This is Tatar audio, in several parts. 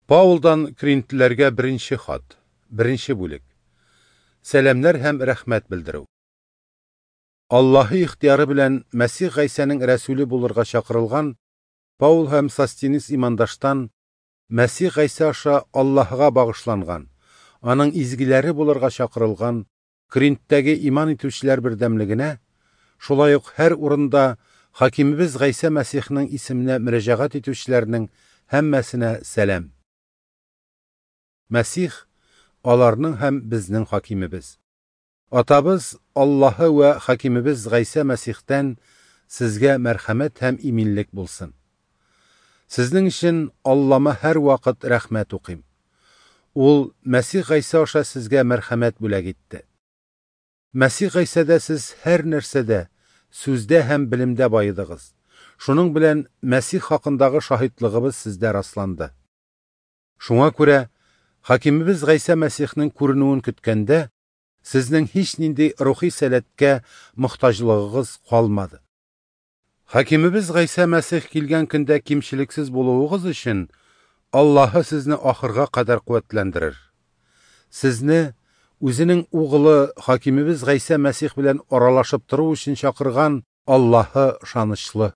Паулдан Коринтләргә беренче хат, беренче бүлек. Сәламнәр һәм рәхмәт белдерү. Аллаһы ихтияры белән Мәсих Гайсаның рәсүле булырга чакырылган Паул һәм Состенис имандаштан Мәсих Гайса аша Аллаһыга багышланган, аның изгиләре булырга чакырылган Коринттәге иман итүчеләр бердәмлегенә, шулай ук һәр урында хакимыбыз Гайса Мәсихнең исеменә мөрәҗәгать итүчеләрнең һәммәсенә сәлам. Мәсих аларның һәм безнең хакимыбыз. Атабыз Аллаһы ва хакимыбыз Гайса Мәсихтән сезгә мәрхәмәт һәм иминлек булсын. Сезнең өчен Аллама һәр вакыт рәхмәт укыйм. Ул Мәсих Гайса аша сезгә мәрхәмәт бүләк итте. Мәсих Гайсада сез һәр нәрсәдә, сүздә һәм белемдә байыдыгыз. Шуның белән Мәсих хакындагы шаһитлыгыбыз сездә расланды. Шуңа күрә хакимыбыз Гайса Мәсихнең күренүен көткәндә, сезнең һич нинди рухи сәләткә мохтаҗлыгыгыз калмады. Хакимыбыз Гайса Мәсих килгән көндә кимчелексез булуыгыз өчен Аллаһы сезне ахырга кадәр куәтләндерер. Сезне үзенең угылы хакимыбыз Гайса Мәсих белән аралашып тору өчен чакырган Аллаһы шанычлы.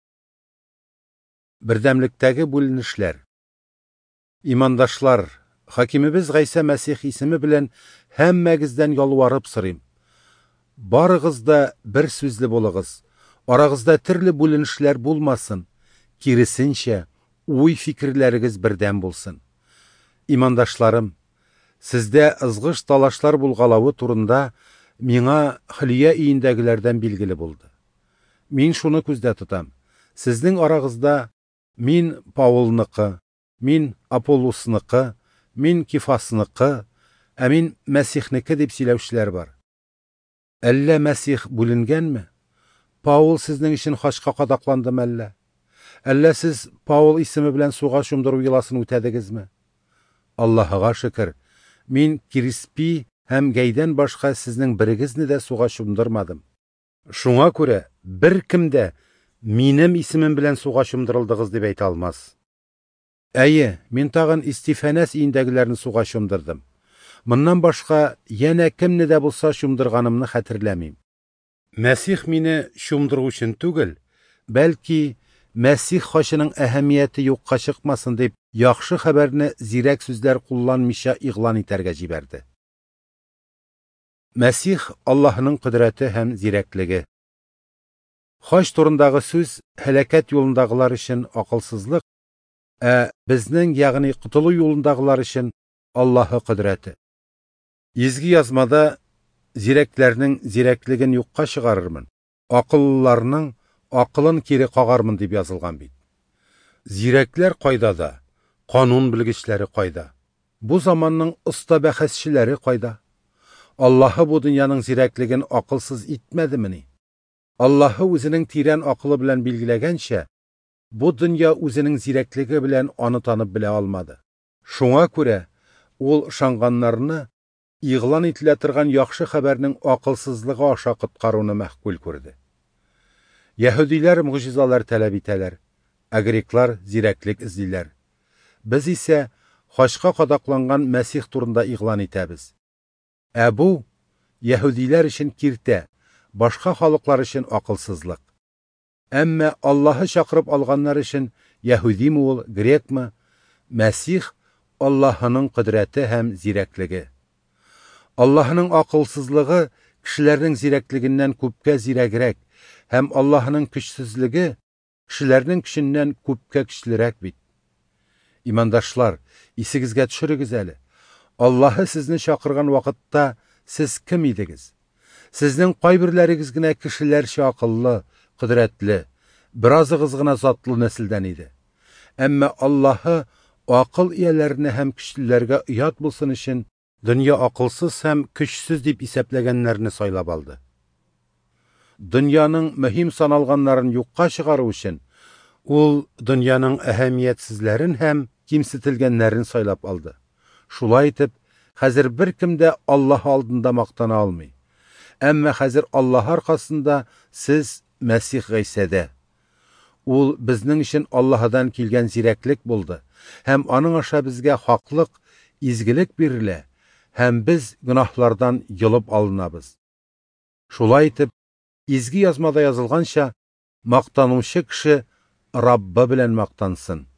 Бердәмлектәге бүленешләр. Имандашлар, хакимыбыз Гайса Мәсих исеме белән һәммәгездән ялварып сорыйм. Барыгыз да бер сүзле булыгыз. Арагызда төрле бүленешләр булмасын. Киресенчә, уй-фикерләрегез бердәм булсын. Имандашларым, сездә ызгыш талашлар булгалавы турында миңа Хилия өендәгеләрдән билгеле булды. Мин шуны күздә тотам. Сезнең арагызда мин Паулныкы, мин Аполлосныкы, мин Кифасныкы, мин Мәсихнеке дип сөйләүчеләр бар. Әллә Мәсих бүленгәнме? Паул сезнең өчен хачка кадакландымы әллә? Әллә сез Паул исеме белән суга чумдыру йоласын үтәдегезме? Аллаһыга шөкер, мин Кириспи һәм Гәйдән башка сезнең берегезне дә суга чумдырмадым. Шуңа күрә бер кем дә минем исемем белән суга чумдырылдыгыз дип әйтә алмас. Әйе, мин тагын Истифанас өендәгеләрне суга чумдырдым. Моннан башка янә кемне дә булса чумдырганымны хәтерләмим. Мәсих мине чумдыру өчен түгел, бәлки Мәсих хачының әһәмияте юкка чыкмасын дип, яхшы хәбәрне зирәк сүзләр кулланмыйча игълан итәргә җибәрде. Мәсих Аллаһның кодрәте һәм зирәклеге. Хач турындагы сүз һәлакәт юлындагылар өчен акылсызлык, безнең, ягъни кутылу юлындагылар өчен Аллаһы кодрәте. Изги язмада зирәкләрнең зирәклеген юкка чыгарырмын, акыллыларның акылын кире кагармын дип язылган бит. Зирәкләр кайда да, канун белгечләре кайда? Бу заманның оста бәхәсчеләре кайда? Аллаһы бу дөньяның зирәклеген акылсыз итмәдемени? Аллаһы үзенең тирән акылы белән билгеләгәнчә, бу дөнья үзенең зирәклеге белән аны танып белә алмады. Шуңа күрә ул ышанганнарны игълан ителә торган яхшы хәбәрнең акылсызлыгы аша коткаруны мәхкүл күрде. Яһүдиләр муҗизалар таләп итәләр, греклар зирәклек эзлиләр. Без исә хачка кадакланган Мәсих турында игълан итәбез. Бу яһүдиләр өчен киртә, башка халыклар өчен акылсызлык. Әмма Аллаһы чакырып алганнар өчен яһүдиме ул, грекме, Мәсих Аллаһының кодрәте һәм зирәклеге. Аллаһның акылсызлыгы кешеләрнең зирәклегеннән күпкә зирәгрәк, һәм Аллаһның көчсезлеге кешеләрнең көченнән күпкә көчлерәк бит. Имандашлар, исегезгә төшерегез әле. Аллаһы сезне чакырган вакытта сез кем идегез? Сезнең кайберләрегез генә кешеләрчә акыллы, кодрәтле, биразыгыз гына затлы нәселдән иде. Әмма Аллаһы акыл ияләренә һәм көчлеләргә оят булсын өчен дөнья акылсыз һәм көчсез дип исәпләгәннәрне сайлап алды. Дөньяның мөһим саналганнарын юкка чыгару өчен ул дөньяның әһәмиятсезләрен һәм кимсетелгәннәрен сайлап алды. Шулай итеп, хәзер бер кем дә Аллаһ алдында мактана алмый. Әмма хәзер Аллаһ аркасында сез Мәсих Гайсәдә. Ул безнең өчен Аллаһыдан килгән зирәклек булды, һәм аның аша безгә хаклык, изгелек бирелә, һәм без гөнаһлардан йолып алынабыз. Шулай итеп, изге язмада язылганча, мактанучы кеше Раббы белән мактансын.